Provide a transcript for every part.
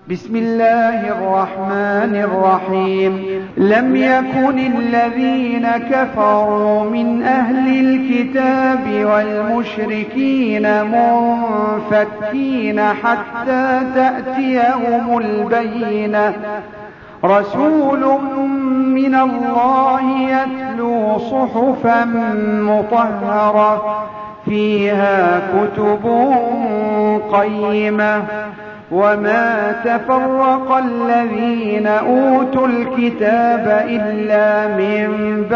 بسم الله الرحمن الرحيم. لم يكن الذين كفروا من أهل الكتاب والمشركين منفكين حتى تأتيهم البينة. رسول من الله يتلو صحفا مطهرة فيها كتب قيمة. وما تفرق الذين أوتوا الكتاب إلا من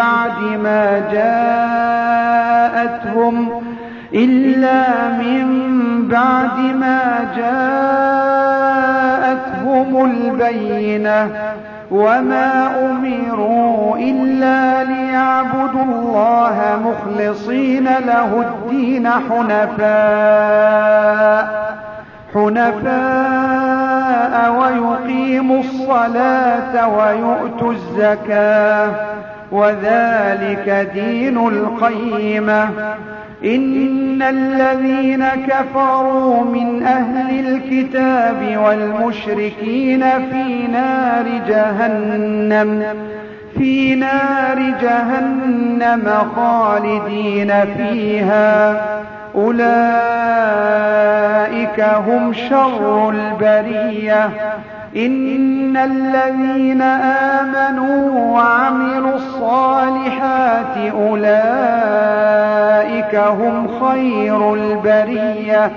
بعد ما جاءتهم البينة. وما أمروا إلا ليعبدوا الله مخلصين له الدين حنفاء ويقيموا الصلاة ويؤتوا الزكاة وذلك دين القيمة. إن الذين كفروا من أهل الكتاب والمشركين في نار جهنم خالدين فيها. أولئك هم شر البرية. إن الذين آمنوا وعملوا الصالحات أولئك هم خير البرية.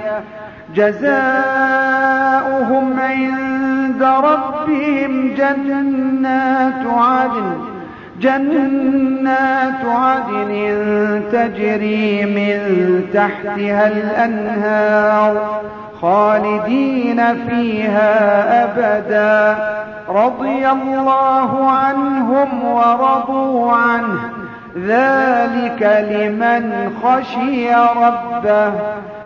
جزاؤهم عند ربهم جنات عدن تجري من تحتها الأنهار خالدين فيها أبدا. رضي الله عنهم ورضوا عنه ذلك لمن خشي ربه.